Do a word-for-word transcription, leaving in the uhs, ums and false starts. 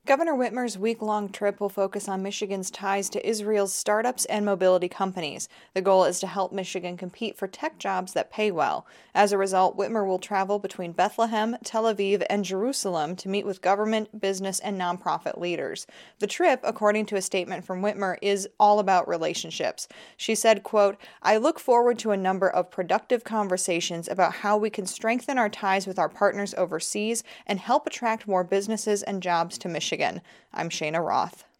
Governor Whitmer's week-long trip will focus on Michigan's ties to Israel's startups and mobility companies. The goal is to help Michigan compete for tech jobs that pay well. As a result, Whitmer will travel between Bethlehem, Tel Aviv, and Jerusalem to meet with government, business, and nonprofit leaders. The trip, according to a statement from Whitmer, is all about relationships. She said, quote, "I look forward to a number of productive conversations about how we can strengthen our ties with our partners overseas and help attract more businesses and jobs to Michigan. I'm Shana Roth."